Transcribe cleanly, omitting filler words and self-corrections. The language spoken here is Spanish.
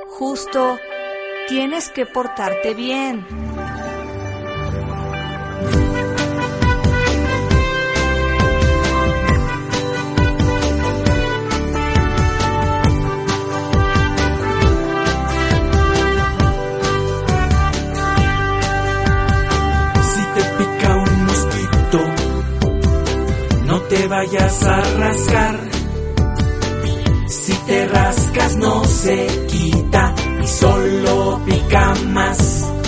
Justo, tienes que portarte bien. Si te pica un mosquito, no te vayas a rascar. Si te rascas no se quita y solo pica más.